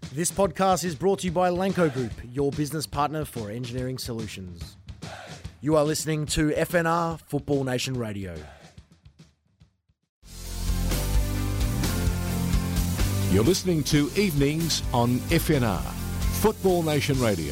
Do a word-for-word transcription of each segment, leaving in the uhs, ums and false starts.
This podcast is brought to you by Lanco Group, your business partner for engineering solutions. You are listening to F N R Football Nation Radio. You're listening to Evenings on F N R Football Nation Radio.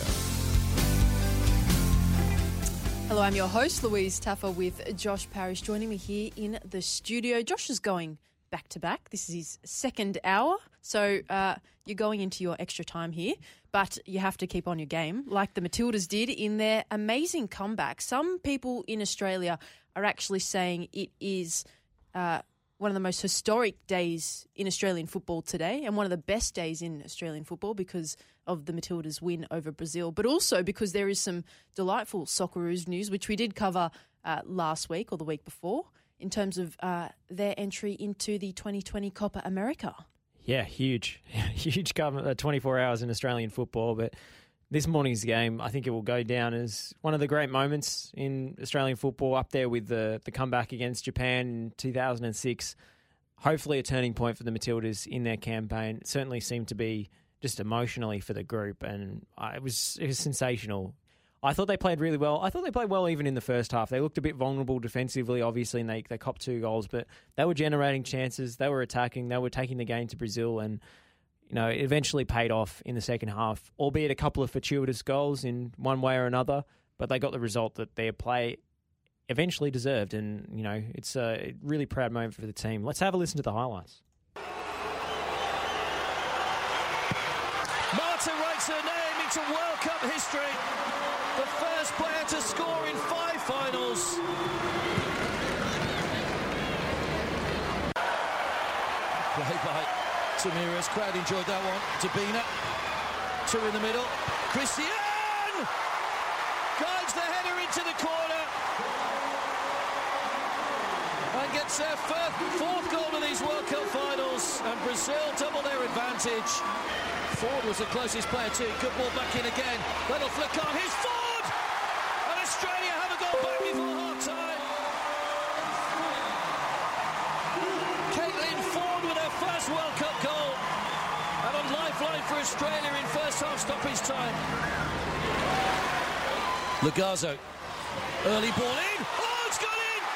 Hello, I'm your host, Louise Taffer, with Josh Parrish joining me here in the studio. Josh is going back to back. This is his second hour, so uh, you're going into your extra time here, but you have to keep on your game, like the Matildas did in their amazing comeback. Some people in Australia are actually saying it is uh, one of the most historic days in Australian football today, and one of the best days in Australian football because of the Matildas' win over Brazil, but also because there is some delightful Socceroos news, which we did cover uh, last week or the week before, in terms of uh, their entry into the twenty twenty Copa America. Yeah, huge. Huge cover, uh, twenty-four hours in Australian football. But this morning's game, I think it will go down as one of the great moments in Australian football, up there with the, the comeback against Japan in two thousand six. Hopefully a turning point for the Matildas in their campaign. It certainly seemed to be just emotionally for the group, and uh, it was it was sensational. I thought they played really well. I thought they played well even in the first half. They looked a bit vulnerable defensively, obviously, and they, they copped two goals, but they were generating chances. They were attacking. They were taking the game to Brazil, and you know, it eventually paid off in the second half, albeit a couple of fortuitous goals in one way or another, but they got the result that their play eventually deserved, and you know, it's a really proud moment for the team. Let's have a listen to the highlights. Marta writes her name into World Cup history. The first player to score in five finals. Play by Tamiris. Crowd enjoyed that one. Tabina. Two in the middle. Christian guides the header into the corner and gets their first, fourth goal of these World Cup finals, and Brazil double their advantage. Ford was the closest player too. Good ball back in again. Little flick on. Here's Ford! And Australia have a goal back before half-time. Caitlin Ford with her first World Cup goal. And a lifeline for Australia in first half stoppage time. Lagazo. Early ball in. Oh, it's gone in!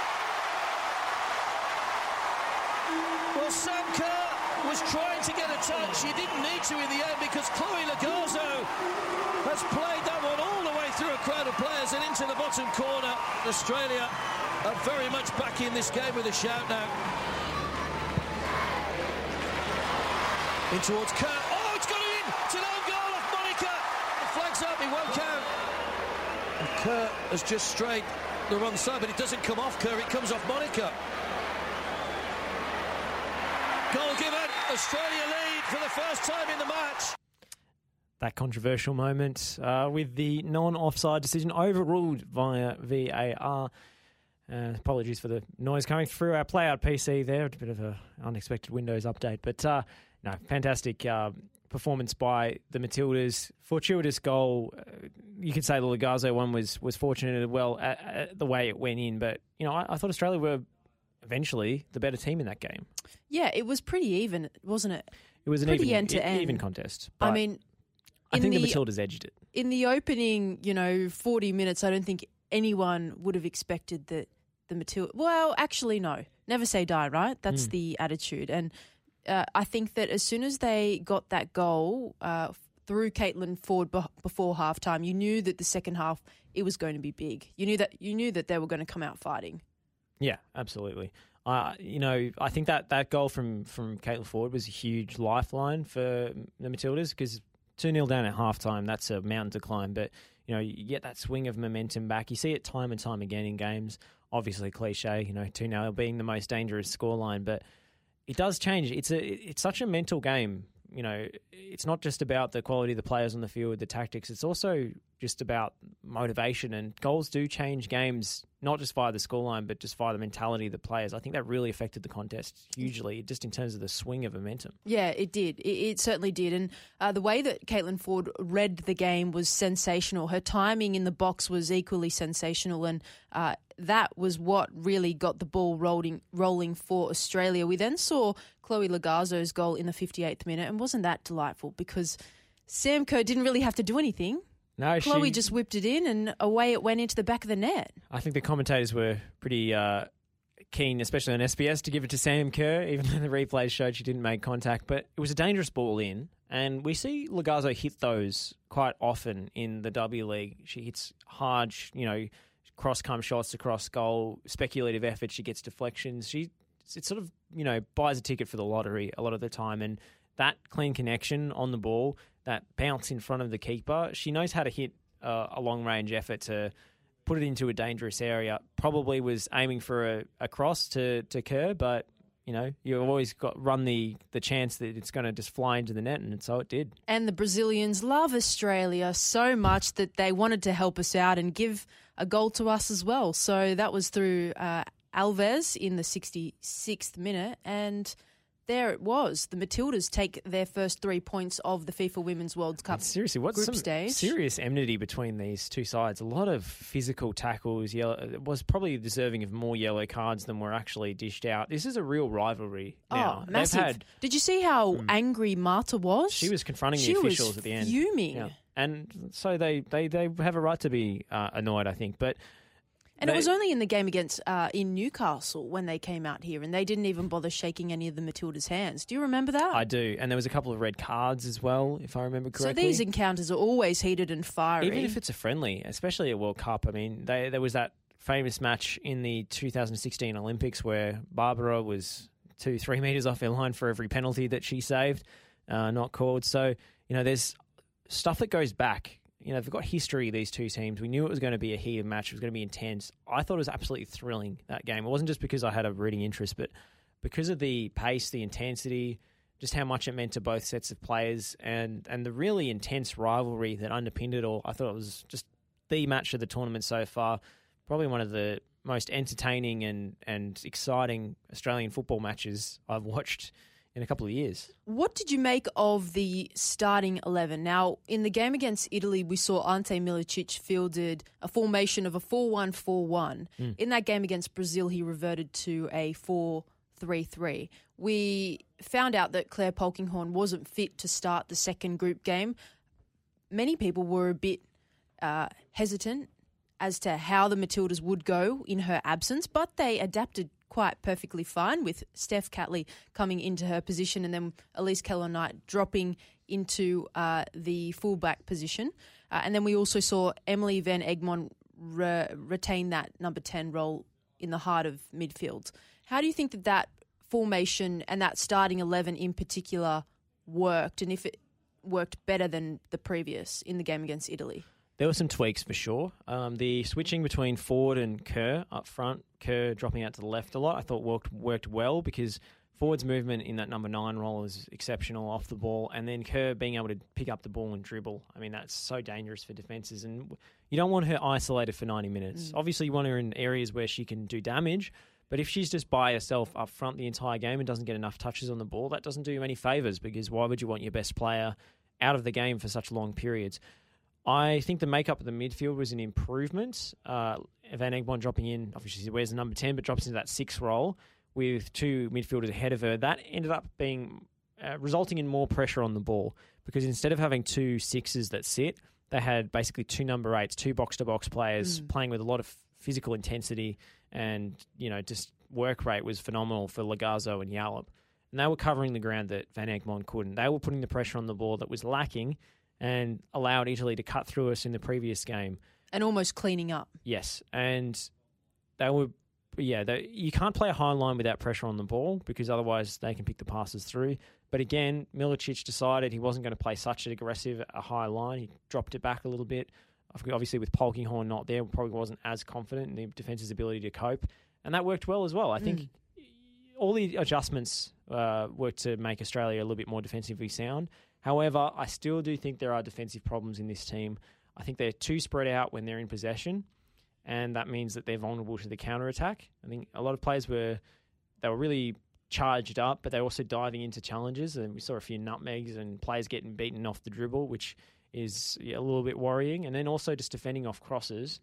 Well, Sam Kerr was trying to get a touch. She didn't need to in the end because Chloe Lagazo has played that one all the way through a crowd of players and into the bottom corner. Australia are very much back in this game with a shout now. In towards Kerr. Oh, it's got it in! It's an own goal off Monica. The flag's up, it won't count. And Kerr has just strayed the wrong side, but it doesn't come off Kerr, it comes off Monica. Goal given. Australia lead for the first time in the match. That controversial moment uh, with the non-offside decision overruled via V A R. Uh, apologies for the noise coming through our playout P C there. A bit of an unexpected Windows update. But uh, no, fantastic uh, performance by the Matildas. Fortuitous goal. Uh, you could say the Lagazo one was, was fortunate as well at, at the way it went in. But, you know, I, I thought Australia were eventually the better team in that game. Yeah, it was pretty even, wasn't it? It was an pretty even, end to end. even contest. I mean, I think the, the Matildas edged it. In the opening, you know, forty minutes, I don't think anyone would have expected that the Matildas... Well, actually, no. Never say die, right? That's mm. the attitude. And uh, I think that as soon as they got that goal uh, through Caitlin Ford be- before halftime, you knew that the second half, it was going to be big. You knew that you knew that they were going to come out fighting. Yeah, absolutely. Uh, you know, I think that, that goal from, from Caitlin Ford was a huge lifeline for the Matildas because two nil down at halftime, that's a mountain to climb. But, you know, you get that swing of momentum back. You see it time and time again in games. Obviously cliche, you know, two nil being the most dangerous scoreline. But it does change. It's a it's such a mental game. You know, it's not just about the quality of the players on the field, the tactics. It's also just about motivation, and goals do change games, not just via the scoreline, but just via the mentality of the players. I think that really affected the contest hugely, just in terms of the swing of momentum. Yeah, it did. It, it certainly did. And uh, the way that Caitlin Ford read the game was sensational. Her timing in the box was equally sensational, and uh, that was what really got the ball rolling rolling for Australia. We then saw Chloe Logarzo's goal in the fifty-eighth minute, and wasn't that delightful because Sam Kerr didn't really have to do anything. No, Chloe she, just whipped it in and away it went into the back of the net. I think the commentators were pretty uh, keen, especially on S B S, to give it to Sam Kerr, even though the replays showed she didn't make contact. But it was a dangerous ball in, and we see Logarzo hit those quite often in the W League. She hits hard, you know, cross-come shots across goal, speculative effort. She gets deflections. She it sort of, you know, buys a ticket for the lottery a lot of the time. And that clean connection on the ball, that bounce in front of the keeper, she knows how to hit uh, a long-range effort to put it into a dangerous area. Probably was aiming for a, a cross to, to Kerr, but, you know, you've always got run the, the chance that it's going to just fly into the net, and so it did. And the Brazilians love Australia so much that they wanted to help us out and give a goal to us as well. So that was through uh, Alves in the sixty-sixth minute, and there it was. The Matildas take their first three points of the FIFA Women's World Cup. And seriously, what's group some stage. Serious enmity between these two sides? A lot of physical tackles. Yellow, it was probably deserving of more yellow cards than were actually dished out. This is a real rivalry now. Oh, massive. Had, Did you see how mm, angry Marta was? She was confronting she the officials was at the end. fuming. Yeah. And so they, they, they have a right to be uh, annoyed, I think. But And they, it was only in the game against uh, in Newcastle when they came out here, and they didn't even bother shaking any of the Matildas' hands. Do you remember that? I do. And there was a couple of red cards as well, if I remember correctly. So these encounters are always heated and fiery. Even if it's a friendly, especially at World Cup. I mean, they, there was that famous match in the two thousand sixteen Olympics where Barbara was two, three metres off her line for every penalty that she saved, uh, not called. So, you know, there's stuff that goes back. You know, they've got history, these two teams. We knew it was going to be a heated match. It was going to be intense. I thought it was absolutely thrilling, that game. It wasn't just because I had a rooting interest, but because of the pace, the intensity, just how much it meant to both sets of players, and, and the really intense rivalry that underpinned it all. I thought it was just the match of the tournament so far. Probably one of the most entertaining and, and exciting Australian football matches I've watched in a couple of years. What did you make of the starting eleven? Now, in the game against Italy, we saw Ante Milicic fielded a formation of a four one four one. Mm. In that game against Brazil, he reverted to a four three three. We found out that Claire Polkinghorne wasn't fit to start the second group game. Many people were a bit uh, hesitant as to how the Matildas would go in her absence, but they adapted quite perfectly fine with Steph Catley coming into her position and then Elise Keller-Knight dropping into uh, the fullback position. Uh, and then we also saw Emily Van Egmond re- retain that number ten role in the heart of midfield. How do you think that that formation and that starting eleven in particular worked, and if it worked better than the previous in the game against Italy? There were some tweaks for sure. Um, the switching between Ford and Kerr up front, Kerr dropping out to the left a lot, I thought worked worked well because Ford's movement in that number nine role is exceptional off the ball, and then Kerr being able to pick up the ball and dribble. I mean, that's so dangerous for defences, and you don't want her isolated for ninety minutes. Mm. Obviously, you want her in areas where she can do damage, but if she's just by herself up front the entire game and doesn't get enough touches on the ball, that doesn't do you any favours, because why would you want your best player out of the game for such long periods? I think the makeup of the midfield was an improvement. Uh, Van Egmond dropping in, obviously she wears the number ten, but drops into that six role with two midfielders ahead of her. That ended up being uh, resulting in more pressure on the ball, because instead of having two sixes that sit, they had basically two number eights, two box-to-box players mm. playing with a lot of physical intensity, and you know, just work rate was phenomenal for Logarzo and Yallop. And they were covering the ground that Van Egmond couldn't. They were putting the pressure on the ball that was lacking, and allowed Italy to cut through us in the previous game. And almost cleaning up. Yes, and they were, yeah, they, you can't play a high line without pressure on the ball, because otherwise they can pick the passes through. But again, Milicic decided he wasn't going to play such an aggressive, a high line. He dropped it back a little bit. Obviously with Polkinghorne not there, probably wasn't as confident in the defence's ability to cope. And that worked well as well. I think mm. all the adjustments uh, worked to make Australia a little bit more defensively sound. However, I still do think there are defensive problems in this team. I think they're too spread out when they're in possession, and that means that they're vulnerable to the counter-attack. I think a lot of players were they were really charged up, but they're also diving into challenges, and we saw a few nutmegs and players getting beaten off the dribble, which is a little bit worrying. And then also just defending off crosses.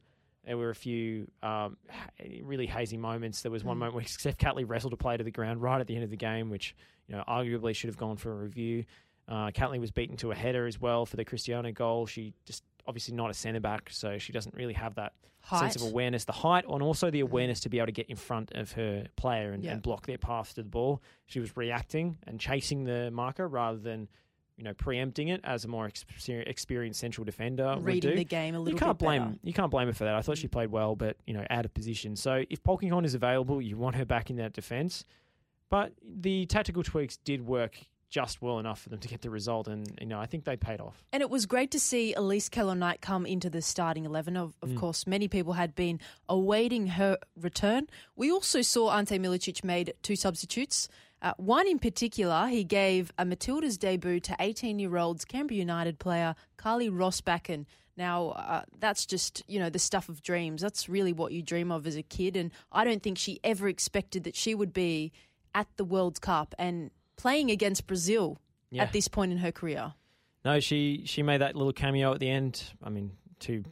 There were a few um, really hazy moments. There was one mm. moment where Steph Catley wrestled a play to the ground right at the end of the game, which you know arguably should have gone for a review. Uh, Catley was beaten to a header as well for the Cristiano goal. She just obviously not a centre back, so she doesn't really have that height. sense of awareness, the height, and also the awareness to be able to get in front of her player and, yeah. and block their path to the ball. She was reacting and chasing the marker rather than, you know, preempting it as a more exper- experienced central defender reading would do. the game a little you can't bit blame better. You can't blame her for that. I thought she played well, but you know, out of position. So if Polkinghorne is available, you want her back in that defence. But the tactical tweaks did work just well enough for them to get the result, and you know I think they paid off. And it was great to see Elise Keller-Knight come into the starting eleven. Of, of mm. course, many people had been awaiting her return. We also saw Ante Milicic made two substitutes. Uh, one in particular, he gave a Matilda's debut to eighteen-year-old Canberra United player Carly Rossbakken. Now, uh, that's just, you know, the stuff of dreams. That's really what you dream of as a kid, and I don't think she ever expected that she would be at the World Cup and playing against Brazil yeah. at this point in her career. No, she she made that little cameo at the end. I mean, too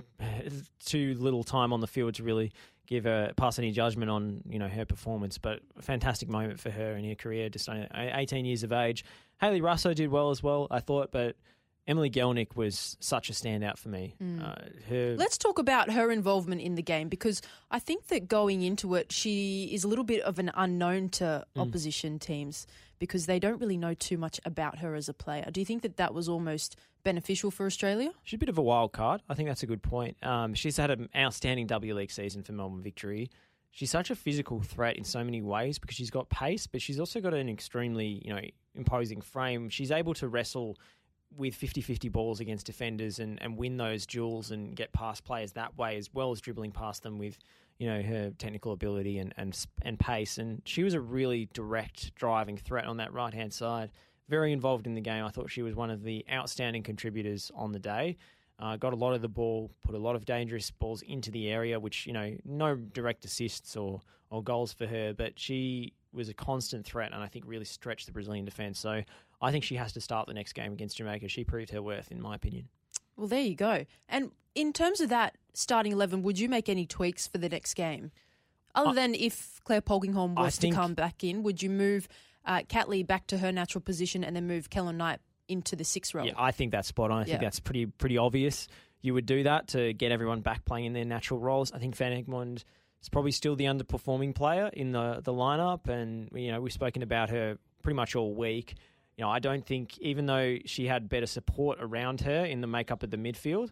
too little time on the field to really give a pass any judgment on you know her performance, but a fantastic moment for her in her career. Just eighteen years of age. Hayley Russo did well as well, I thought, but Emily Gelnick was such a standout for me. Mm. Uh, her Let's talk about her involvement in the game, because I think that going into it, she is a little bit of an unknown to mm. opposition teams because they don't really know too much about her as a player. Do you think that that was almost beneficial for Australia? She's a bit of a wild card. I think that's a good point. Um, she's had an outstanding W League season for Melbourne Victory. She's such a physical threat in so many ways because she's got pace, but she's also got an extremely, you know, imposing frame. She's able to wrestle with fifty-fifty balls against defenders and, and win those duels and get past players that way, as well as dribbling past them with, you know, her technical ability and, and, and pace. And she was a really direct driving threat on that right-hand side. Very involved in the game. I thought she was one of the outstanding contributors on the day. Uh, got a lot of the ball, put a lot of dangerous balls into the area, which, you know, no direct assists or, or goals for her, but she was a constant threat and I think really stretched the Brazilian defence. So I think she has to start the next game against Jamaica. She proved her worth, in my opinion. Well, there you go. And in terms of that starting eleven, would you make any tweaks for the next game? Other uh, than if Claire Polkinghorne was think, to come back in, would you move uh, Catley back to her natural position and then move Keller-Knight into the sixth role? Yeah, I think that's spot on. I yeah. think that's pretty pretty obvious. You would do that to get everyone back playing in their natural roles. I think Van Egmond is probably still the underperforming player in the, the lineup, and you know we've spoken about her pretty much all week. You know, I don't think, even though she had better support around her in the makeup of the midfield,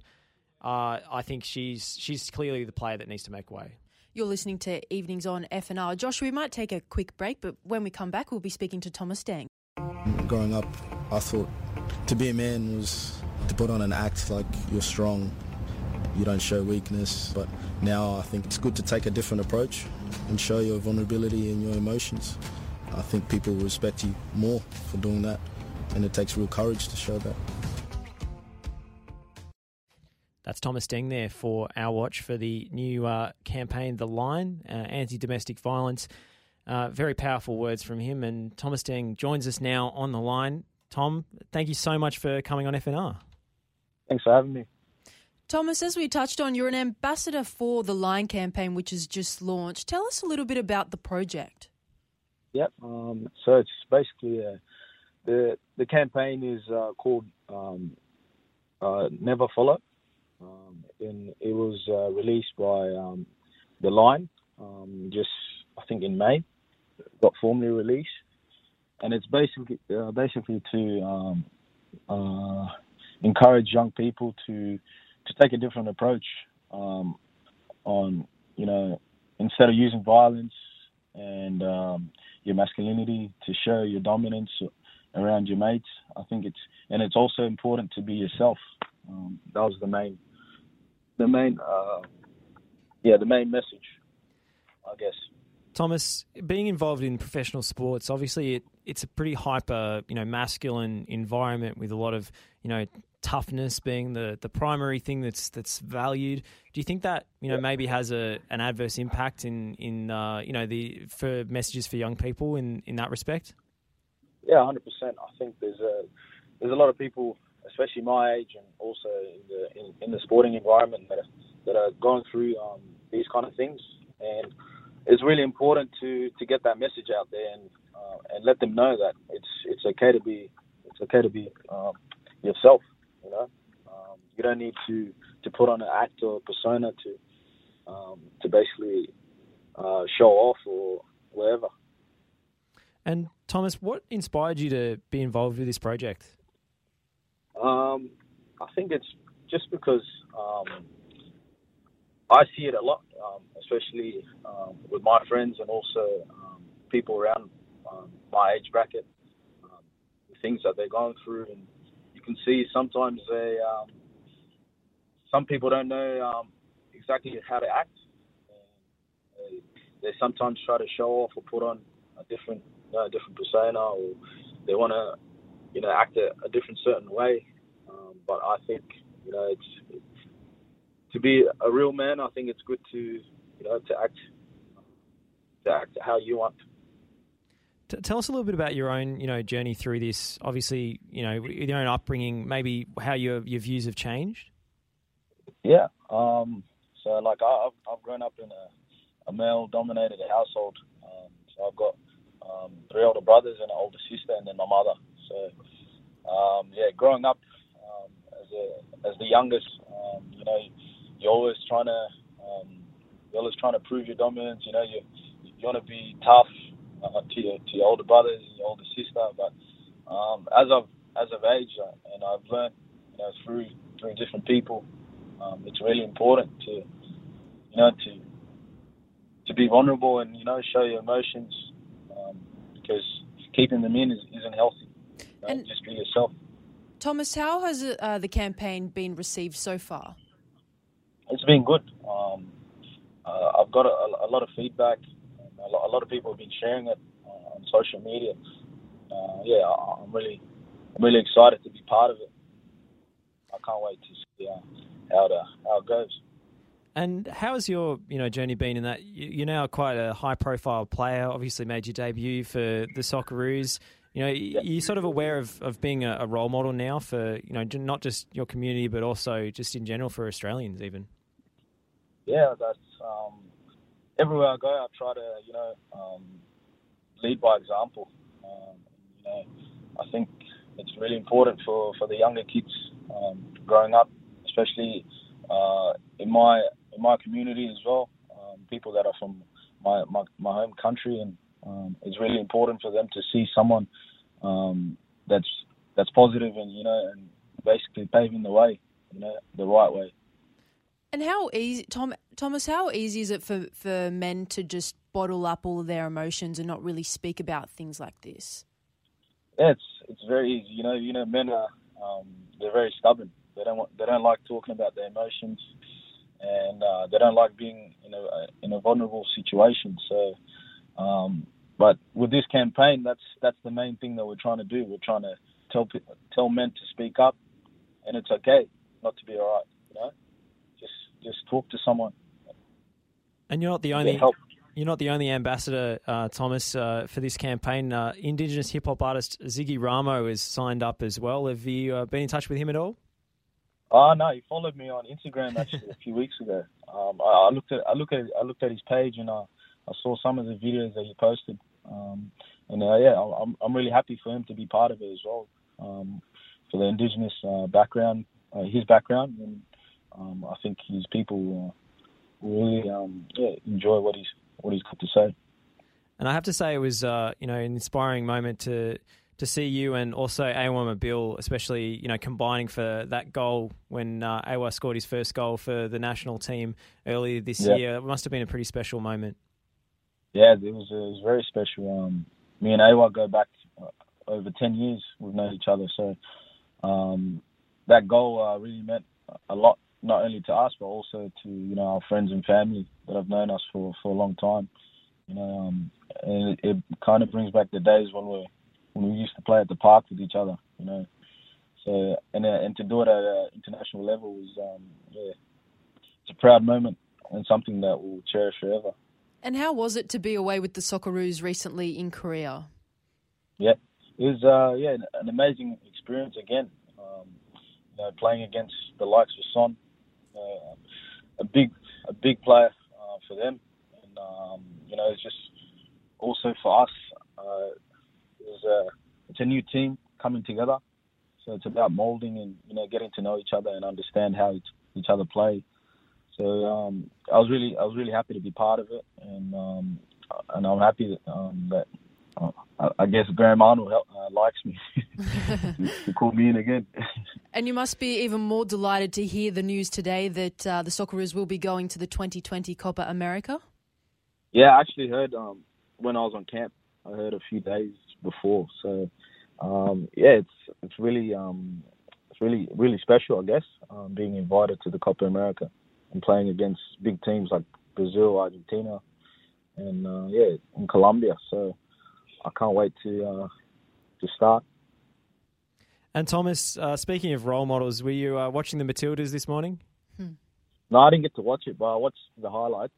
uh, I think she's she's clearly the player that needs to make way. You're listening to Evenings on F N R. Josh, we might take a quick break, but when we come back, we'll be speaking to Thomas Deng. Growing up, I thought to be a man was to put on an act like you're strong, you don't show weakness. But now I think it's good to take a different approach and show your vulnerability and your emotions. I think people respect you more for doing that, and it takes real courage to show that. That's Thomas Deng there for Our Watch for the new uh, campaign, The Line, uh, anti-domestic violence. Uh, very powerful words from him, and Thomas Deng joins us now on the line. Tom, thank you so much for coming on F N R. Thanks for having me. Thomas, as we touched on, you're an ambassador for The Line campaign, which has just launched. Tell us a little bit about the project. Yep. Um, so it's basically uh, the the campaign is uh, called um, uh, Never Follow, um, and it was uh, released by um, The Line um, just I think in May. It got formally released, and it's basically uh, basically to um, uh, encourage young people to to take a different approach um, on you know instead of using violence and um, your masculinity, to show your dominance around your mates. I think it's and it's also important to be yourself. Um, that was the main, the main, uh, yeah, the main message, I guess. Thomas, being involved in professional sports, obviously it, it's a pretty hyper, you know, masculine environment with a lot of, you know, toughness being the, the primary thing that's that's valued. Do you think that, you know, yeah. maybe has a an adverse impact in in uh, you know the for messages for young people in, in that respect? Yeah, one hundred percent. I think there's a there's a lot of people, especially my age, and also in the in, in the sporting environment, that are, that are going through um, these kind of things, and it's really important to, to get that message out there and uh, and let them know that it's it's okay to be it's okay to be um, yourself. You know, um, you don't need to, to put on an act or persona to um, to basically uh, show off or whatever. And Thomas, what inspired you to be involved with this project? Um, I think it's just because um, I see it a lot, um, especially um, with my friends and also um, people around um, my age bracket, um, the things that they're going through, and you can see sometimes they, um, some people don't know um, exactly how to act. And they, they sometimes try to show off or put on a different, you know, a different persona, or they want to, you know, act a, a different certain way. Um, but I think, you know, it's, it's to be a real man. I think it's good to, you know, to act, to act how you want. T- tell us a little bit about your own, you know, journey through this. Obviously, you know, your own upbringing, maybe how your your views have changed. Yeah. Um, so, like, I, I've I've grown up in a, a male-dominated household. Um, so I've got um, three older brothers and an older sister, and then my mother. So, um, yeah, growing up um, as a as the youngest, um, you know, you're always trying to um, you're always trying to prove your dominance. You know, you you want to be tough uh, to your to your older brothers and your older sister. But um, as I've as I've aged uh, and I've learned, you know, through through different people, um, it's really important to, you know, to to be vulnerable and, you know, show your emotions, um, because keeping them in is, isn't healthy. You know, And just be yourself. Thomas, how has uh, the campaign been received so far? It's been good. Um, uh, I've got a, a lot of feedback. A lot, a lot of people have been sharing it uh, on social media. Uh, yeah, I'm really, I'm really excited to be part of it. I can't wait to see uh, how it, uh, how it goes. And how has your, you know, journey been in that? You're now quite a high-profile player. Obviously, made your debut for the Socceroos. You know, Yeah. you're sort of aware of, of being a, a role model now for, you know, not just your community, but also just in general for Australians, even. Yeah, that's um, everywhere I go, I try to, you know, um, lead by example. Um, you know, I think it's really important for, for the younger kids um, growing up, especially uh, in my in my community as well. Um, people that are from my, my, my home country, and um, it's really important for them to see someone um, that's that's positive and, you know, and basically paving the way, you know, the right way. And how easy, Tom, Thomas, how easy is it for, for men to just bottle up all of their emotions and not really speak about things like this? Yeah, it's it's very easy. You know, you know, men are um, they're very stubborn. They don't want, they don't like talking about their emotions, and uh, they don't like being in a in a vulnerable situation. So, um, but with this campaign, that's that's the main thing that we're trying to do. We're trying to tell tell men to speak up, and it's okay not to be all right. You know. Just, just talk to someone. And you're not the only you're not the only ambassador, uh, Thomas, uh, for this campaign. Uh, Indigenous hip hop artist Ziggy Ramo is signed up as well. Have you uh, been in touch with him at all? Oh no, he followed me on Instagram actually a few weeks ago. Um, I, I looked at I looked at I looked at his page and I, I saw some of the videos that he posted. Um, and uh, yeah, I'm I'm really happy for him to be part of it as well. Um, for the Indigenous uh, background, uh, his background. And, Um, I think his people uh, really um, yeah, enjoy what he's what he's got to say. And I have to say, it was uh, you know an inspiring moment to to see you and also Awa Mabil, especially you know combining for that goal when uh, Awa scored his first goal for the national team earlier this yeah. year. It must have been a pretty special moment. Yeah, it was it was very special. Um, me and Awa go back uh, over ten years. We've known each other, so um, that goal uh, really meant a lot. Not only to us, but also to, you know, our friends and family that have known us for, for a long time. You know, um, and it, it kind of brings back the days when we when we used to play at the park with each other. You know, so and uh, and to do it at an international level was um, yeah, it's a proud moment and something that we'll cherish forever. And how was it to be away with the Socceroos recently in Korea? Yeah, it was uh, yeah an amazing experience again. Um, you know, playing against the likes of Son. Uh, a big, big player uh, for them, and um, you know, it's just also for us. Uh, it's, a, it's a new team coming together, so it's about molding and you know getting to know each other and understand how each, each other play. So um, I was really I was really happy to be part of it, and um, and I'm happy that, um, that uh, I, I guess Graham Arnold uh, likes me to, to call me in again. And you must be even more delighted to hear the news today that uh, the Socceroos will be going to the twenty twenty Copa America. Yeah, I actually heard um, when I was on camp. I heard a few days before. So um, yeah, it's it's really um, it's really really special, I guess, um, being invited to the Copa America and playing against big teams like Brazil, Argentina, and uh, yeah, in Colombia. So I can't wait to uh, to start. And Thomas, uh, speaking of role models, were you uh, watching the Matildas this morning? Hmm. No, I didn't get to watch it, but I watched the highlights.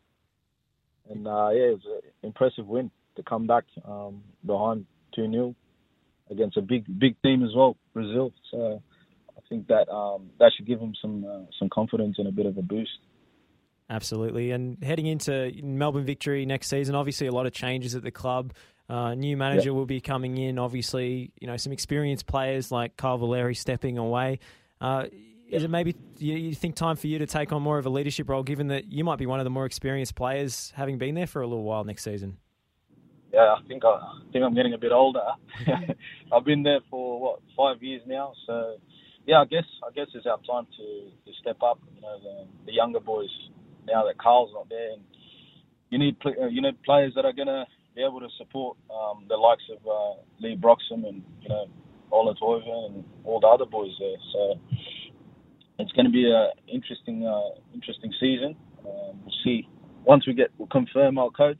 And uh, yeah, it was an impressive win to come back um, behind two nil against a big big team as well, Brazil. So I think that um, that should give him some uh, some confidence and a bit of a boost. Absolutely. And heading into Melbourne Victory next season, obviously a lot of changes at the club. Uh, new manager yep. will be coming in. Obviously, you know, some experienced players like Carl Valeri stepping away. Uh, Is it maybe you, you think time for you to take on more of a leadership role, given that you might be one of the more experienced players, having been there for a little while next season? Yeah, I think I, I think I'm getting a bit older. I've been there for what five years now, so yeah, I guess I guess it's our time to, to step up. You know, the, the younger boys now that Carl's not there, and you need you know players that are gonna be able to support um, the likes of uh, Lee Broxham and you know Ola Toivonen and all the other boys there. So it's going to be an interesting, uh, interesting season. Um, we'll see. Once we get, we'll confirm our coach.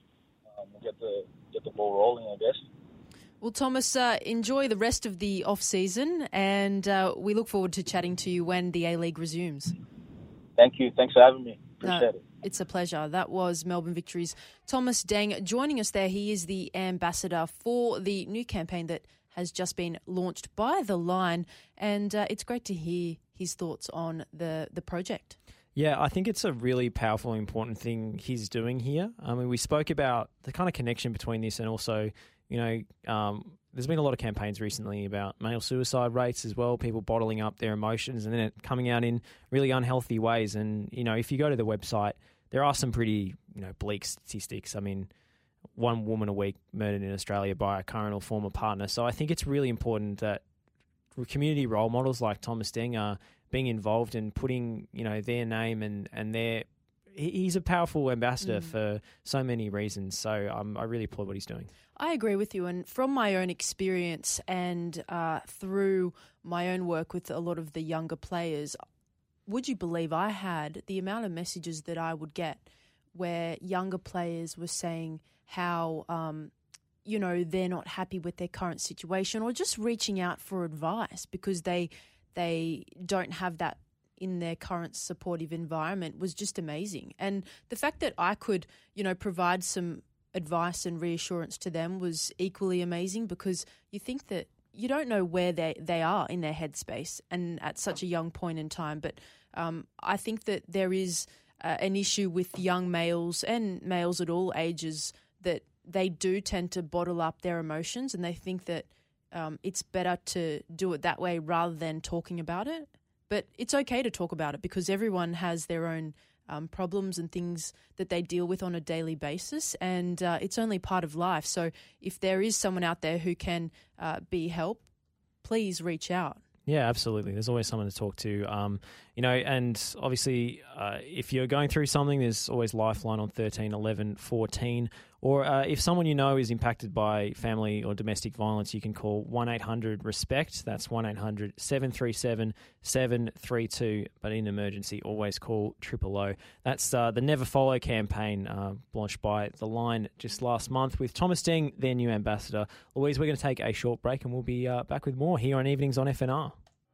Um, we'll get the get the ball rolling, I guess. Well, Thomas, uh, enjoy the rest of the off season, and uh, we look forward to chatting to you when the A League resumes. Thank you. Thanks for having me. Appreciate no, it. It's a pleasure. That was Melbourne Victory's Thomas Deng joining us there. He is the ambassador for the new campaign that has just been launched by The Line, and uh, it's great to hear his thoughts on the, the project. Yeah, I think it's a really powerful, important thing he's doing here. I mean, we spoke about the kind of connection between this and also, you know, um, there's been a lot of campaigns recently about male suicide rates as well, people bottling up their emotions and then it coming out in really unhealthy ways. And, you know, if you go to the website, there are some pretty, you know, bleak statistics. I mean, one woman a week murdered in Australia by a current or former partner. So I think it's really important that community role models like Thomas Deng are being involved in putting, you know, their name and, and their... He's a powerful ambassador mm. for so many reasons. So um, I really applaud what he's doing. I agree with you. And from my own experience and uh, through my own work with a lot of the younger players, would you believe I had the amount of messages that I would get where younger players were saying how, um, you know, they're not happy with their current situation or just reaching out for advice because they they don't have that in their current supportive environment was just amazing. And the fact that I could, you know, provide some advice and reassurance to them was equally amazing because you think that you don't know where they, they are in their headspace and at such a young point in time. But um, I think that there is uh, an issue with young males and males at all ages that they do tend to bottle up their emotions and they think that um, it's better to do it that way rather than talking about it. But it's okay to talk about it because everyone has their own um, problems and things that they deal with on a daily basis, and uh, it's only part of life. So if there is someone out there who can uh, be help, please reach out. Yeah, absolutely. There's always someone to talk to. Um, you know, and obviously uh, if you're going through something, there's always Lifeline on thirteen eleven fourteen. Or uh, if someone you know is impacted by family or domestic violence, you can call one eight hundred RESPECT. That's one eight hundred seven three seven seven three two. But in emergency, always call triple O. That's uh, the Never Follow campaign uh, launched by The Line just last month with Thomas Deng, their new ambassador. Louise, we're going to take a short break and we'll be uh, back with more here on Evenings on F N R.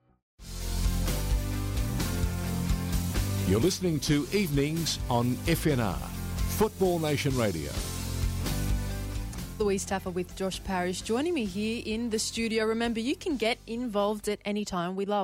You're listening to Evenings on F N R, Football Nation Radio. Louise Taffer with Josh Parrish joining me here in the studio. Remember, you can get involved at any time. We love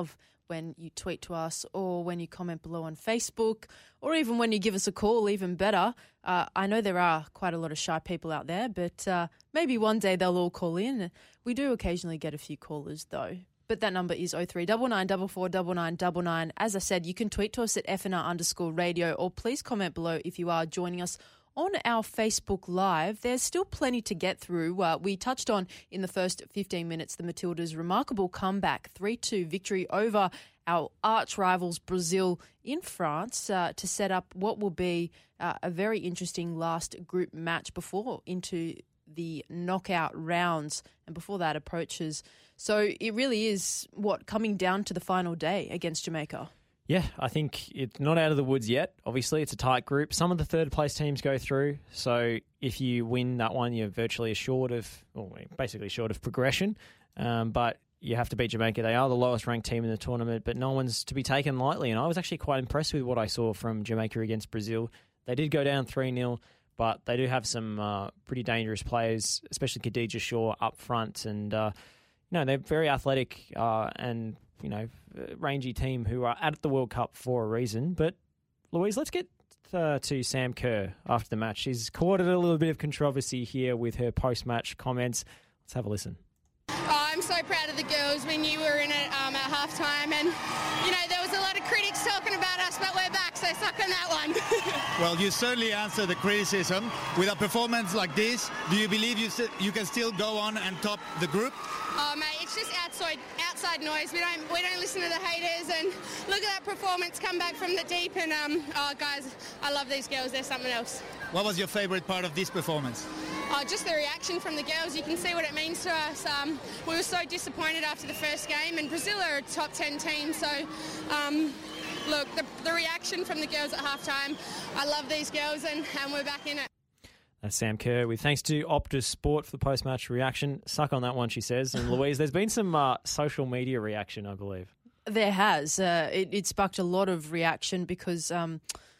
when you tweet to us or when you comment below on Facebook or even when you give us a call, even better. Uh, I know there are quite a lot of shy people out there, but uh, maybe one day they'll all call in. We do occasionally get a few callers though. But that number is oh three nine nine four four nine nine nine nine. As I said, you can tweet to us at F N R underscore radio or please comment below if you are joining us on our Facebook Live. There's still plenty to get through. Uh, we touched on in the first fifteen minutes the Matildas' remarkable comeback, three two victory over our arch rivals Brazil in France uh, to set up what will be uh, a very interesting last group match before into the knockout rounds and before that approaches. So it really is, what, coming down to the final day against Jamaica. Yeah, I think it's not out of the woods yet. Obviously, it's a tight group. Some of the third-place teams go through. So if you win that one, you're virtually assured of, or basically assured of progression. Um, but you have to beat Jamaica. They are the lowest-ranked team in the tournament, but no one's to be taken lightly. And I was actually quite impressed with what I saw from Jamaica against Brazil. They did go down three nil, but they do have some uh, pretty dangerous players, especially Khadija Shaw up front. And, uh, you know, they're very athletic uh, and... you know, rangy team who are at the World Cup for a reason. But, Louise, let's get uh, to Sam Kerr after the match. She's courted a little bit of controversy here with her post-match comments. Let's have a listen. Oh, I'm so proud of the girls. We knew we were in it um, at half-time and, you know, there was a lot of critics talking about us, but we're back, so suck on that one. Well, you certainly answered the criticism. With a performance like this, do you believe you st- you can still go on and top the group? Oh, mate, it's just outside outside noise. We don't we don't listen to the haters. And look at that performance, come back from the deep. And, um, oh, guys, I love these girls. They're something else. What was your favourite part of this performance? Oh, just the reaction from the girls. You can see what it means to us. Um, we were so disappointed after the first game, and Brazil are a top ten team. So, um, look, the, the reaction from the girls at halftime, I love these girls, and, and we're back in it. That's Sam Kerr with thanks to Optus Sport for the post-match reaction. Suck on that one, she says. And Louise, there's been some uh, social media reaction, I believe. There has. Uh, it, it sparked a lot of reaction because um,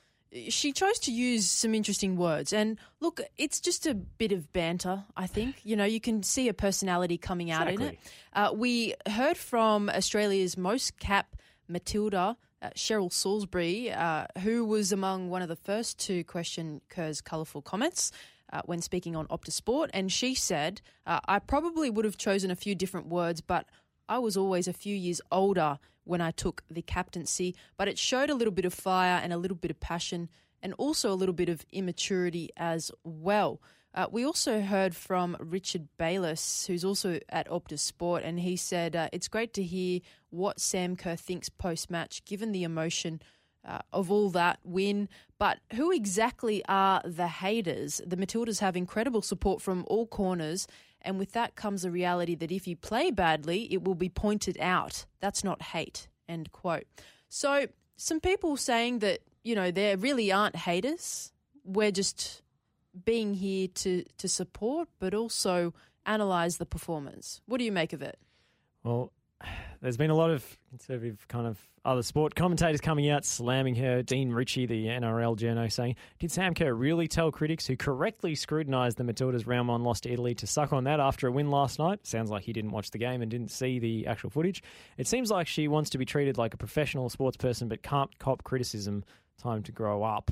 she chose to use some interesting words. And look, it's just a bit of banter, I think. You know, you can see a personality coming out Exactly. in it. Uh, we heard from Australia's most capped Matilda, Uh, Cheryl Salisbury, uh, who was among one of the first to question Kerr's colourful comments uh, when speaking on Optus Sport. And she said, uh, I probably would have chosen a few different words, but I was always a few years older when I took the captaincy. But it showed a little bit of fire and a little bit of passion and also a little bit of immaturity as well. Uh, we also heard from Richard Bayliss, who's also at Optus Sport, and he said uh, it's great to hear what Sam Kerr thinks post-match, given the emotion uh, of all that win. But who exactly are the haters? The Matildas have incredible support from all corners, and with that comes the reality that if you play badly, it will be pointed out. That's not hate, end quote. So some people saying that, you know, there really aren't haters. We're just being here to, to support, but also analyse the performance. What do you make of it? Well, there's been a lot of conservative kind of other sport commentators coming out slamming her. Dean Ritchie, the N R L journo, saying, did Sam Kerr really tell critics who correctly scrutinised the Matildas' round one loss to Italy to suck on that after a win last night? Sounds like he didn't watch the game and didn't see the actual footage. It seems like she wants to be treated like a professional sports person but can't cop criticism. Time to grow up.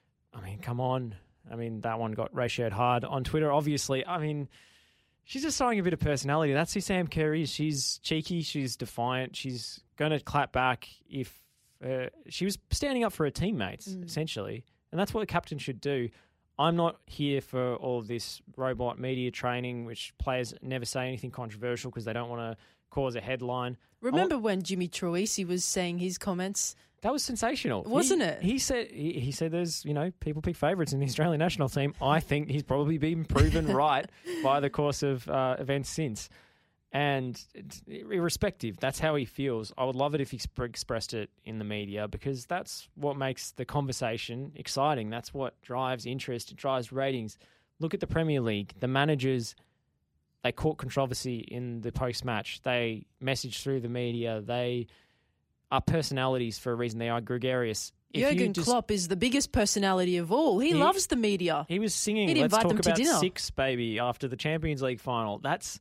I mean, come on. I mean, that one got ratioed hard on Twitter, obviously. I mean, she's just showing a bit of personality. That's who Sam Kerr is. She's cheeky. She's defiant. She's going to clap back if uh, she was standing up for her teammates, mm. essentially. And that's what a captain should do. I'm not here for all of this robot media training, which players never say anything controversial because they don't want to cause a headline. Remember want- when Jimmy Troisi was saying his comments? That was sensational, wasn't he, it? He said he, he said there's you know people pick favourites in the Australian national team. I think he's probably been proven right by the course of uh, events since, and it's irrespective, that's how he feels. I would love it if he exp- expressed it in the media because that's what makes the conversation exciting. That's what drives interest. It drives ratings. Look at the Premier League. The managers, they caught controversy in the post match. They message through the media. They are personalities for a reason. They are gregarious. If Jurgen just, Klopp is the biggest personality of all. He, he loves the media. He was singing, He'd let's invite talk them to about dinner. six, baby, after the Champions League final. That's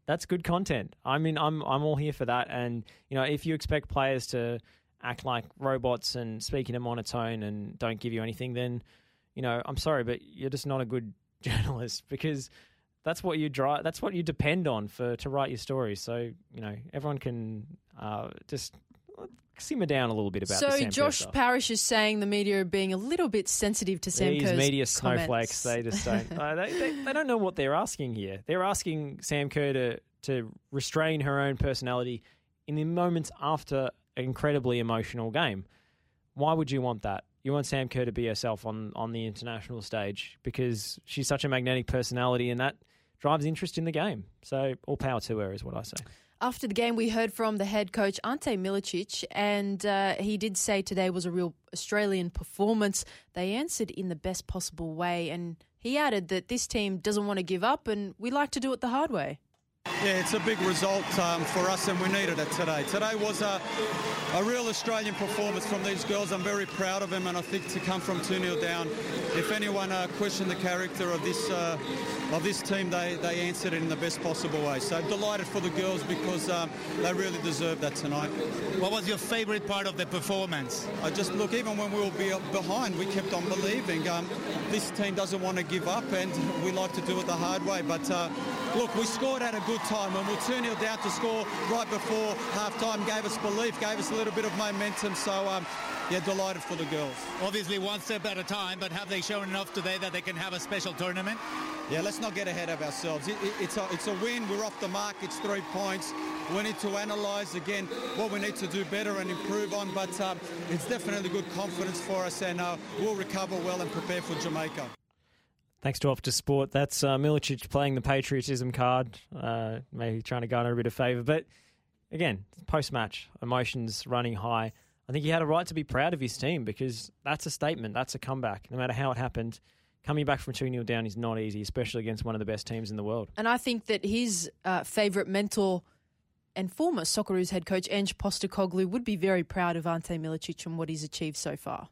that's good content. I mean, I'm I'm all here for that. And you know, if you expect players to act like robots and speak in a monotone and don't give you anything, then you know, I'm sorry, but you're just not a good journalist, because that's what you drive. That's what you depend on for to write your stories. So you know, everyone can uh, just simmer down a little bit about. So the Sam Josh Kerr stuff. Parrish is saying the media are being a little bit sensitive to Sam These Kerr's media comments. snowflakes, they just don't. uh, they, they, they don't know what they're asking here. They're asking Sam Kerr to to restrain her own personality in the moments after an incredibly emotional game. Why would you want that? You want Sam Kerr to be herself on, on the international stage because she's such a magnetic personality, and that drives interest in the game. So all power to her is what I say. After the game, we heard from the head coach, Ante Milicic, and uh, he did say today was a real Australian performance. They answered in the best possible way, and he added that this team doesn't want to give up, and we like to do it the hard way. Yeah, it's a big result um, for us, and we needed it today. Today was a, a real Australian performance from these girls. I'm very proud of them, and I think to come from two nil down, if anyone uh, questioned the character of this uh, of this team, they, they answered it in the best possible way. So delighted for the girls because um, they really deserve that tonight. What was your favourite part of the performance? I just look, even when we were be behind, we kept on believing. Um, this team doesn't want to give up, and we like to do it the hard way. But uh, look, we scored at a good time, and we were two nil down to score right before half-time, gave us belief, gave us a little bit of momentum. So, um, yeah, delighted for the girls. Obviously one step at a time, but have they shown enough today that they can have a special tournament? Yeah, let's not get ahead of ourselves. It, it, it's, a, it's a win. We're off the mark. It's three points. We need to analyse, again, what we need to do better and improve on. But um, it's definitely good confidence for us, and uh, we'll recover well and prepare for Jamaica. Thanks to Optus Sport. That's uh, Milicic playing the patriotism card, uh, maybe trying to garner a bit of favour. But again, post-match, emotions running high. I think he had a right to be proud of his team because that's a statement. That's a comeback. No matter how it happened, coming back from two nil down is not easy, especially against one of the best teams in the world. And I think that his uh, favourite mentor and former Socceroos head coach, Ange Postecoglou, would be very proud of Ante Milicic and what he's achieved so far.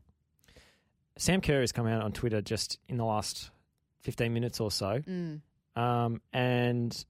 Sam Kerr has come out on Twitter just in the last fifteen minutes or so, Mm. um, and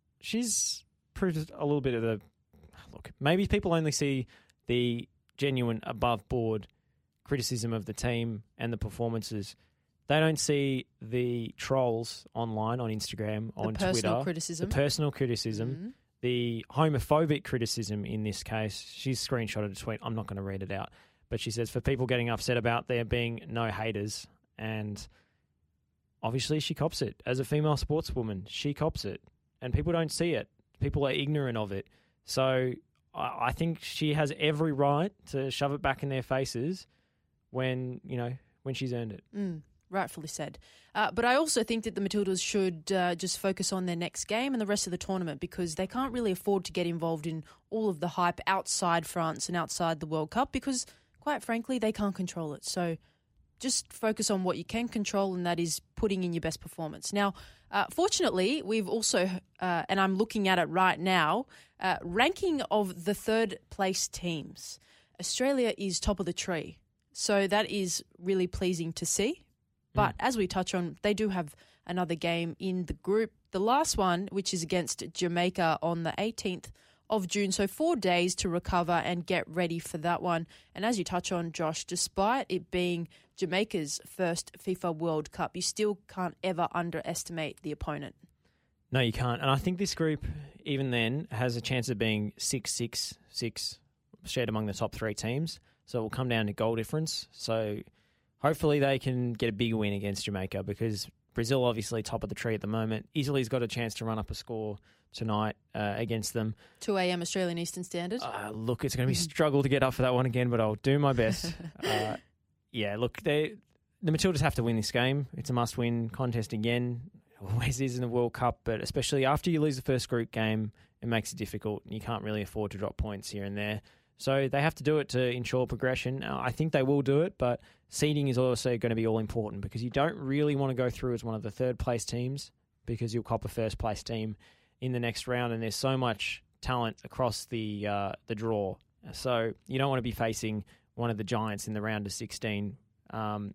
she's proved a little bit of the... Look, maybe people only see the genuine above-board criticism of the team and the performances. They don't see the trolls online, on Instagram, The on personal Twitter. criticism. The personal criticism. Mm-hmm. The homophobic criticism in this case. She's screenshotted a tweet. I'm not going to read it out. But she says, for people getting upset about there being no haters, and obviously she cops it. As a female sportswoman, she cops it. And people don't see it. People are ignorant of it. So I, I think she has every right to shove it back in their faces when, you know, when she's earned it. Mm. Rightfully said. Uh, but I also think that the Matildas should uh, just focus on their next game and the rest of the tournament because they can't really afford to get involved in all of the hype outside France and outside the World Cup because, quite frankly, they can't control it. So just focus on what you can control, and that is putting in your best performance. Now, uh, fortunately, we've also, uh, and I'm looking at it right now, uh, ranking of the third place teams. Australia is top of the tree. So that is really pleasing to see. But as we touch on, they do have another game in the group. The last one, which is against Jamaica on the eighteenth of June. So four days to recover and get ready for that one. And as you touch on, Josh, despite it being Jamaica's first FIFA World Cup, you still can't ever underestimate the opponent. No, you can't. And I think this group, even then, has a chance of being six six six shared among the top three teams. So it will come down to goal difference. So hopefully they can get a big win against Jamaica because Brazil obviously top of the tree at the moment. Italy's got a chance to run up a score tonight uh, against them. two a.m. Australian Eastern Standard. Uh, look, it's going to be a struggle to get up for that one again, but I'll do my best. uh, yeah, look, they, the Matildas have to win this game. It's a must-win contest again. It always is in the World Cup, but especially after you lose the first group game, it makes it difficult. You can't really afford to drop points here and there. So they have to do it to ensure progression. Uh, I think they will do it, but seeding is also going to be all important because you don't really want to go through as one of the third place teams because you'll cop a first place team in the next round, and there's so much talent across the uh, the draw. So you don't want to be facing one of the giants in the round of sixteen. Um,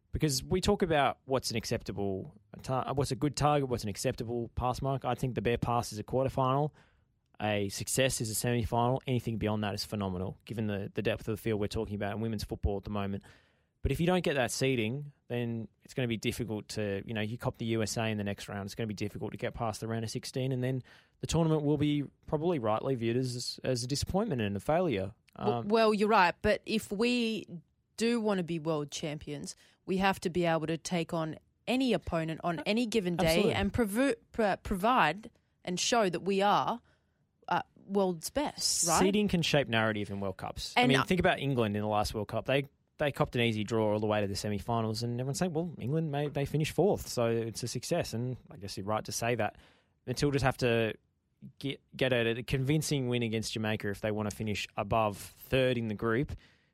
Because we talk about what's an acceptable, tar- what's a good target, what's an acceptable pass mark. I think the bare pass is a quarterfinal. A success is a semi-final. Anything beyond that is phenomenal, given the, the depth of the field we're talking about in women's football at the moment. But if you don't get that seeding, then it's going to be difficult to, you know, you cop the U S A in the next round. It's going to be difficult to get past the round of sixteen, and then the tournament will be probably rightly viewed as as a disappointment and a failure. Um, well, you're right. But if we do want to be world champions, we have to be able to take on any opponent on any given day Absolutely. and prov- pro- provide and show that we are uh, world's best, right? Seeding can shape narrative in World Cups. And I mean, uh, think about England in the last World Cup. They they copped an easy draw all the way to the semi-finals, and everyone's saying, well, England may they finish fourth, so it's a success. And I guess you're right to say that. Matildas have to get get at a convincing win against Jamaica if they want to finish above third in the group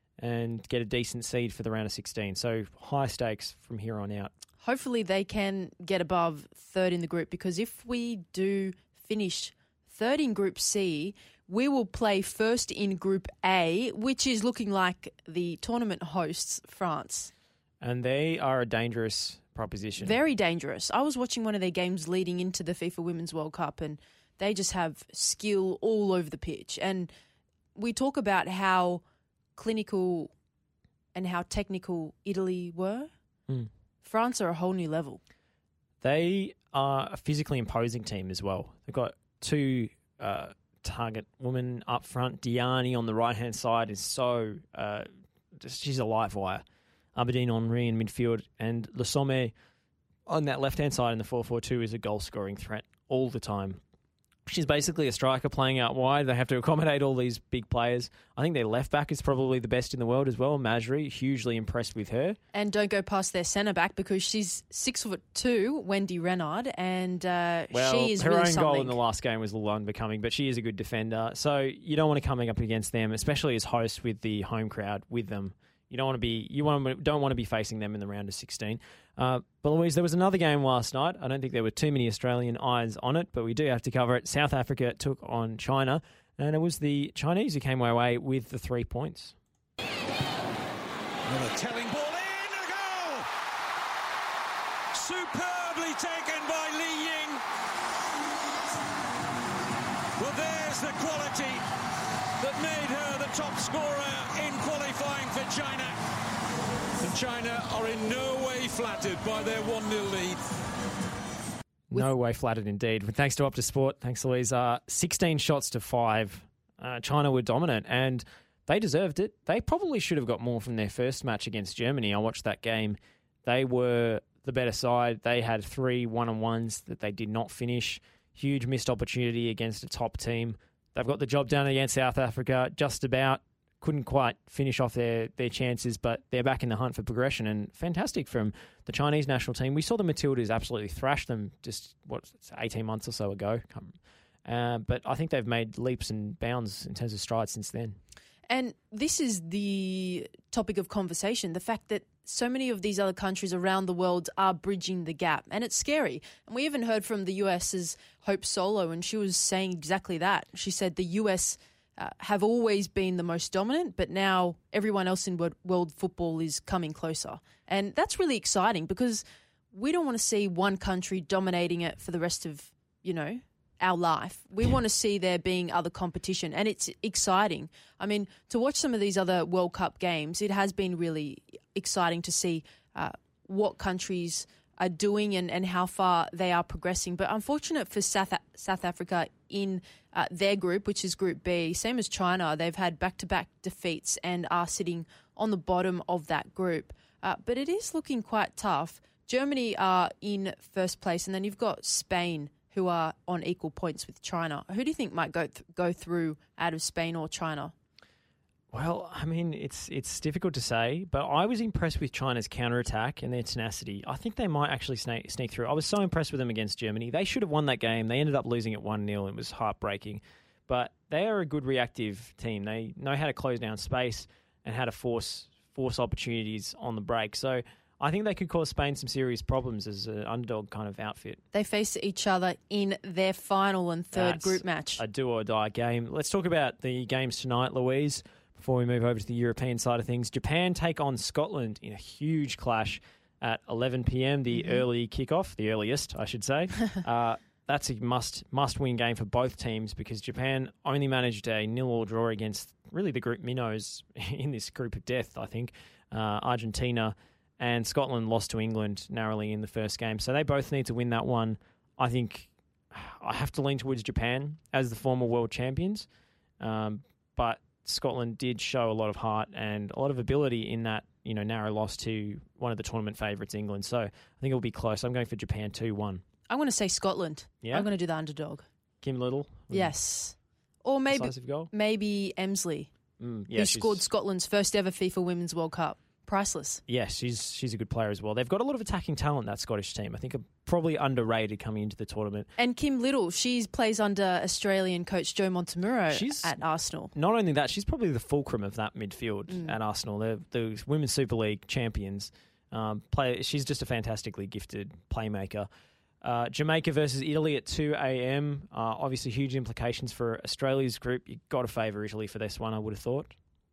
and get a decent seed for the round of sixteen. So high stakes from here on out. Hopefully they can get above third in the group, because if we do finish third in Group C, we will play first in Group A, which is looking like the tournament hosts, France. And they are a dangerous proposition. Very dangerous. I was watching one of their games leading into the FIFA Women's World Cup, and they just have skill all over the pitch. And we talk about how clinical and how technical Italy were. Mm. France are a whole new level. They are a physically imposing team as well. They've got two uh, target women up front. Diani on the right-hand side is so... Uh, just, she's a live wire. Aberdeen Henry in midfield, and Le Sommet on that left-hand side in the four four two is a goal-scoring threat all the time. She's basically a striker playing out wide. They have to accommodate all these big players. I think their left-back is probably the best in the world as well. Majri, hugely impressed with her. And don't go past their centre-back, because she's six foot two, Wendy Renard, and uh, well, she is her really own something. goal in the last game was a little unbecoming, but she is a good defender. So you don't want to come up against them, especially as hosts with the home crowd with them. You don't want to be you want don't want to be facing them in the round of sixteen. Uh, but Louise, there was another game last night. I don't think there were too many Australian eyes on it, but we do have to cover it. South Africa took on China, and it was the Chinese who came away with the three points. Another telling ball in, a goal! Superbly taken by Li Ying. Well, there's the quality that made her the top scorer in qualifying for China. And China are in no way flattered by their one nil lead. No way flattered indeed. But thanks to Optus Sport, thanks Louise. Uh, sixteen shots to five. Uh, China were dominant, and they deserved it. They probably should have got more from their first match against Germany. I watched that game. They were the better side. They had three one-on-ones that they did not finish. Huge missed opportunity against a top team. They've got the job done against South Africa, just about. Couldn't quite finish off their, their chances, but they're back in the hunt for progression, and fantastic from the Chinese national team. We saw the Matildas absolutely thrash them just, what, eighteen months or so ago. Uh, but I think they've made leaps and bounds in terms of strides since then. And this is the topic of conversation, the fact that so many of these other countries around the world are bridging the gap, and it's scary. And we even heard from the US's Hope Solo, and she was saying exactly that. She said the U S uh, have always been the most dominant, but now everyone else in world, world football is coming closer. And that's really exciting, because we don't want to see one country dominating it for the rest of, you know, our life. We want to see there being other competition, and it's exciting. I mean, to watch some of these other World Cup games, it has been really exciting to see uh, what countries are doing and, and how far they are progressing. But unfortunate for South South Africa in uh, their group, which is Group B, same as China, they've had back-to-back defeats and are sitting on the bottom of that group. Uh, but it is looking quite tough. Germany are in first place, and then you've got Spain, who are on equal points with China. Who do you think might go th- go through out of Spain or China? Well, I mean, it's it's difficult to say, but I was impressed with China's counterattack and their tenacity. I think they might actually sneak, sneak through. I was so impressed with them against Germany. They should have won that game. They ended up losing it one nil. It was heartbreaking. But they are a good reactive team. They know how to close down space and how to force force opportunities on the break. So I think they could cause Spain some serious problems as an underdog kind of outfit. They face each other in their final and third That's group match. A do-or-die game. Let's talk about the games tonight, Louise, before we move over to the European side of things. Japan take on Scotland in a huge clash. at eleven p.m, the Mhm. early kickoff, the earliest, I should say. uh, that's a must must win game for both teams because Japan only managed a nil-all draw against really the group minnows in this group of death, I think. Uh, Argentina and Scotland lost to England narrowly in the first game. So they both need to win that one. I think I have to lean towards Japan as the former world champions. Um, but Scotland did show a lot of heart and a lot of ability in that, you know, narrow loss to one of the tournament favourites, England. So I think it'll be close. I'm going for Japan two one. I'm going to say Scotland. Yeah? I'm going to do the underdog. Kim Little? Yes. Or maybe Decisive goal? maybe Emsley, Mm, yeah, who she's- scored Scotland's first ever FIFA Women's World Cup. Priceless. Yeah, she's she's a good player as well. They've got a lot of attacking talent, that Scottish team. I think are probably underrated coming into the tournament. And Kim Little, she plays under Australian coach Joe Montemurro She's- at Arsenal. Not only that, she's probably the fulcrum of that midfield Mm. at Arsenal. They're the Women's Super League champions. Um, play, she's just a fantastically gifted playmaker. Uh, Jamaica versus Italy at two a.m. Uh, obviously, huge implications for Australia's group. You've got to favour Italy for this one, I would have thought.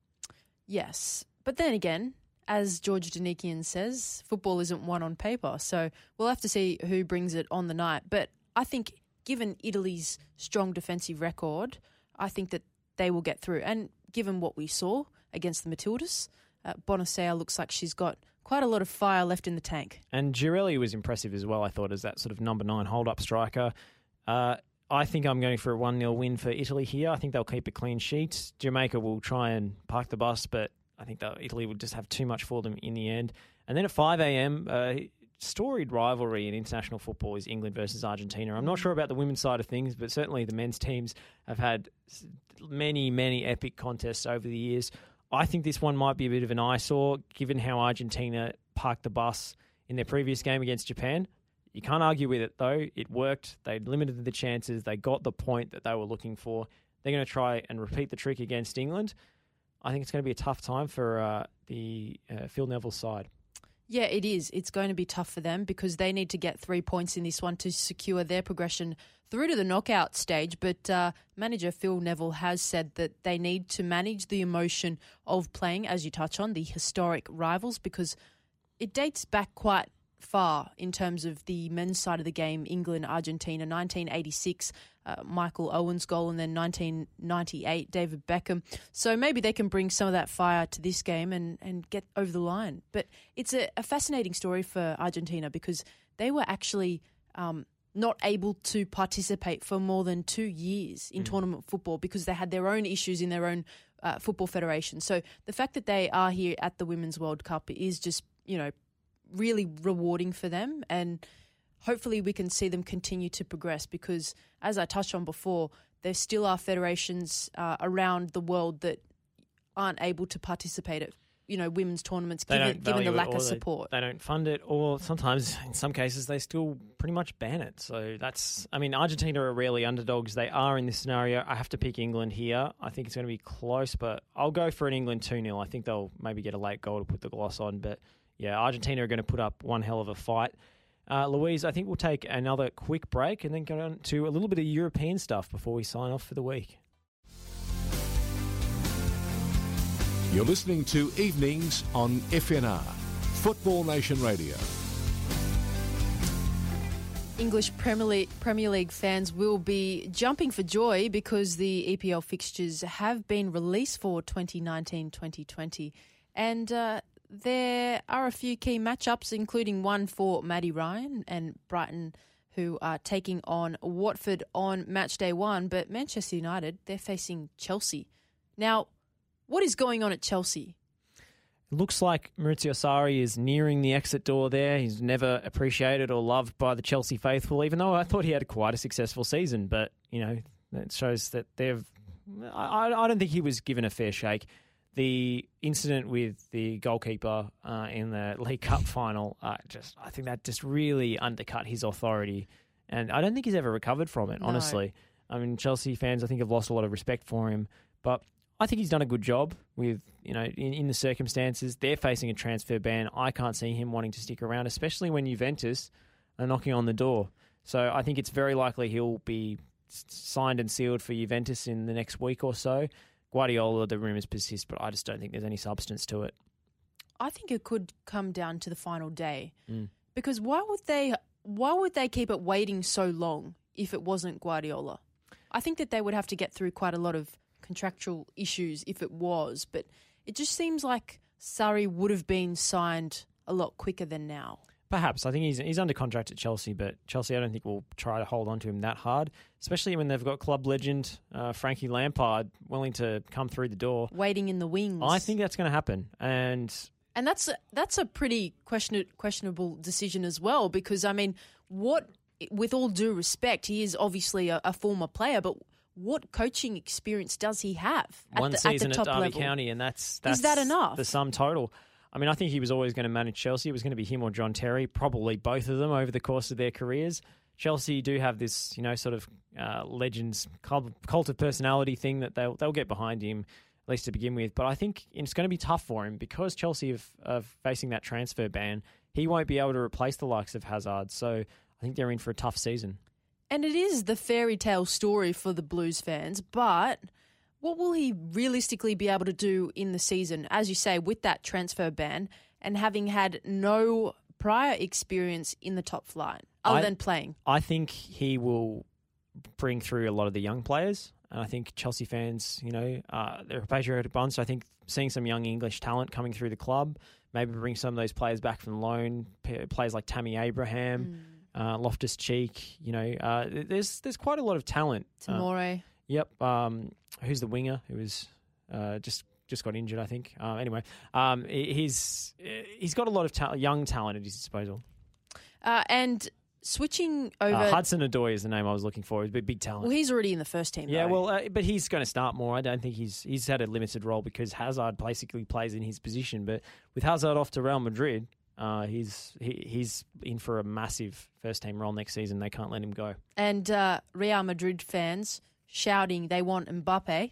Yes. But then again, as George Danikian says, football isn't won on paper. So we'll have to see who brings it on the night. But I think given Italy's strong defensive record, I think that they will get through. And given what we saw against the Matildas, uh, Bonacea looks like she's got quite a lot of fire left in the tank. And Girelli was impressive as well, I thought, as that sort of number nine hold-up striker. Uh, I think I'm going for a one nil win for Italy here. I think they'll keep a clean sheet. Jamaica will try and park the bus, but I think that Italy will just have too much for them in the end. And then at five a.m, uh, storied rivalry in international football is England versus Argentina. I'm not sure about the women's side of things, but certainly the men's teams have had many, many epic contests over the years. I think this one might be a bit of an eyesore, given how Argentina parked the bus in their previous game against Japan. You can't argue with it, though. It worked. They limited the chances. They got the point that they were looking for. They're going to try and repeat the trick against England. I think it's going to be a tough time for uh, the uh, Phil Neville side. Yeah, it is. It's going to be tough for them because they need to get three points in this one to secure their progression through to the knockout stage. But uh, manager Phil Neville has said that they need to manage the emotion of playing, as you touch on, the historic rivals, because it dates back quite far in terms of the men's side of the game. England, Argentina, nineteen eighty-six, uh, Michael Owen's goal, and then nineteen ninety-eight, David Beckham. So maybe they can bring some of that fire to this game and, and get over the line. But it's a, a fascinating story for Argentina because they were actually um, not able to participate for more than two years in mm. tournament football because they had their own issues in their own uh, football federation. So the fact that they are here at the Women's World Cup is just, you know, really rewarding for them, and hopefully we can see them continue to progress because, as I touched on before, there still are federations uh, around the world that aren't able to participate at, you know, women's tournaments They given, don't given the value it, lack or of they- support. They don't fund it, or sometimes, in some cases, they still pretty much ban it. So that's, I mean, Argentina are rarely underdogs. They are in this scenario. I have to pick England here. I think it's going to be close, but I'll go for an England two nil. I think they'll maybe get a late goal to put the gloss on, but yeah, Argentina are going to put up one hell of a fight. Uh, Louise, I think we'll take another quick break and then go on to a little bit of European stuff before we sign off for the week. You're listening to Evenings on F N R, Football Nation Radio. English Premier League, Premier League fans will be jumping for joy because the E P L fixtures have been released for twenty nineteen twenty twenty. And uh, there are a few key matchups, including one for Maddie Ryan and Brighton, who are taking on Watford on match day one. But Manchester United, they're facing Chelsea. Now, what is going on at Chelsea? It looks like Maurizio Sarri is nearing the exit door there. He's never appreciated or loved by the Chelsea faithful, even though I thought he had quite a successful season. But, you know, it shows that they've... I, I don't think he was given a fair shake. The incident with the goalkeeper uh, in the League Cup final, uh, just I think that just really undercut his authority. And I don't think he's ever recovered from it, No. honestly. I mean, Chelsea fans, I think, have lost a lot of respect for him. But I think he's done a good job with, you know, in, in the circumstances. They're facing a transfer ban. I can't see him wanting to stick around, especially when Juventus are knocking on the door. So I think it's very likely he'll be s- signed and sealed for Juventus in the next week or so. Guardiola, the rumours persist, but I just don't think there's any substance to it. I think it could come down to the final day. Mm. Because why would they why would they keep it waiting so long if it wasn't Guardiola? I think that they would have to get through quite a lot of contractual issues if it was, but it just seems like Sarri would have been signed a lot quicker than now. Perhaps. I think he's he's under contract at Chelsea, but Chelsea I don't think will try to hold on to him that hard, especially when they've got club legend uh, Frankie Lampard willing to come through the door. Waiting in the wings. I think that's going to happen. And and that's a, that's a pretty question, questionable decision as well, because, I mean, what, with all due respect, he is obviously a, a former player, but what coaching experience does he have at one the, season at, the top at Derby level? County, and that's, that's is that enough? The sum total. I mean, I think he was always going to manage Chelsea. It was going to be him or John Terry, probably both of them over the course of their careers. Chelsea do have this, you know, sort of uh, legends, cult of personality thing that they'll, they'll get behind him, at least to begin with. But I think it's going to be tough for him because Chelsea are, are facing that transfer ban. He won't be able to replace the likes of Hazard. So I think they're in for a tough season. And it is the fairy tale story for the Blues fans, but what will he realistically be able to do in the season, as you say, with that transfer ban and having had no prior experience in the top flight other I, than playing? I think he will bring through a lot of the young players. And I think Chelsea fans, you know, uh, they're a patriotic bunch. So I think seeing some young English talent coming through the club, maybe bring some of those players back from loan, players like Tammy Abraham, mm. uh, Loftus-Cheek, you know, uh, there's there's quite a lot of talent. Tamore. Uh, yep. Um, who's the winger who was uh, just just got injured, I think. Uh, anyway, um, he's he's got a lot of ta- young talent at his disposal. Uh, and switching over... Uh, Hudson Odoi is the name I was looking for. He's a big talent. Well, he's already in the first team, Yeah, though. well, uh, but he's going to start more. I don't think he's he's had a limited role because Hazard basically plays in his position. But with Hazard off to Real Madrid, uh, he's he, he's in for a massive first-team role next season. They can't let him go. And uh, Real Madrid fans shouting they want Mbappe.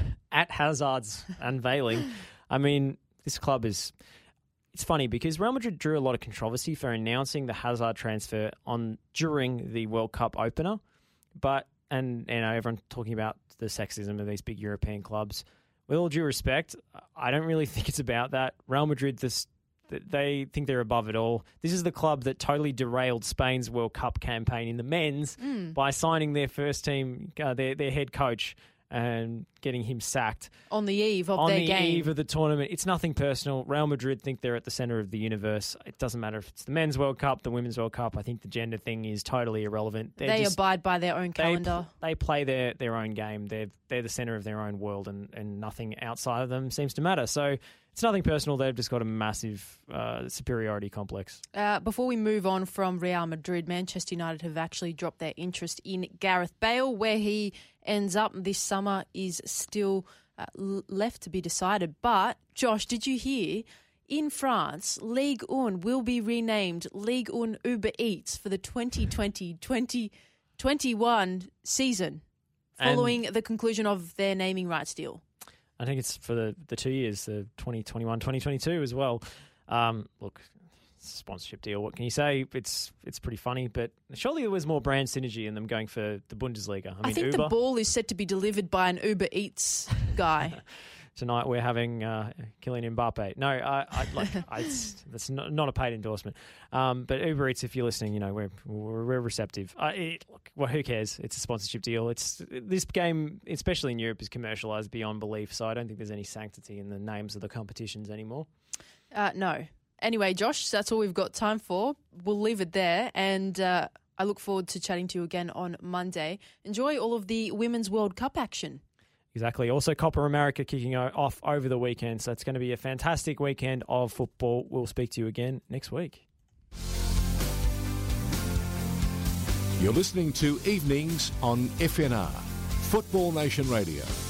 At Hazard's unveiling. I mean, this club is... It's funny because Real Madrid drew a lot of controversy for announcing the Hazard transfer on during the World Cup opener, but and you know everyone talking about the sexism of these big European clubs. With all due respect, I don't really think it's about that. Real Madrid, this they think they're above it all. This is the club that totally derailed Spain's World Cup campaign in the men's mm. by signing their first team, uh, their their head coach, and getting him sacked. On the eve of On their the game. eve of the tournament. It's nothing personal. Real Madrid think they're at the centre of the universe. It doesn't matter if it's the Men's World Cup, the Women's World Cup. I think the gender thing is totally irrelevant. They're they just, abide by their own calendar. They, they play their, their own game. They're, they're the centre of their own world, and, and nothing outside of them seems to matter. So it's nothing personal. They've just got a massive uh, superiority complex. Uh, before we move on from Real Madrid, Manchester United have actually dropped their interest in Gareth Bale. Where he ends up this summer is still uh, left to be decided. But, Josh, did you hear? In France, Ligue one will be renamed Ligue one Uber Eats for the twenty twenty twenty twenty-one season, following and the conclusion of their naming rights deal. I think it's for the, the two years, the twenty twenty-one twenty twenty-two as well. Um, look, sponsorship deal, what can you say? It's it's pretty funny, but surely there was more brand synergy in them going for the Bundesliga. I, I mean, think Uber. the ball is set to be delivered by an Uber Eats guy. Tonight we're having uh, Kylian Mbappe. No, I, I like I, it's, that's not, not a paid endorsement. Um, but Uber Eats, if you're listening, you know we're we're, we're receptive. Uh, it, look, well, who cares? It's a sponsorship deal. It's this game, especially in Europe, is commercialized beyond belief. So I don't think there's any sanctity in the names of the competitions anymore. Uh, no. Anyway, Josh, that's all we've got time for. We'll leave it there, and uh, I look forward to chatting to you again on Monday. Enjoy all of the Women's World Cup action. Exactly. Also, Copa America kicking off over the weekend. So it's going to be a fantastic weekend of football. We'll speak to you again next week. You're listening to Evenings on F N R, Football Nation Radio.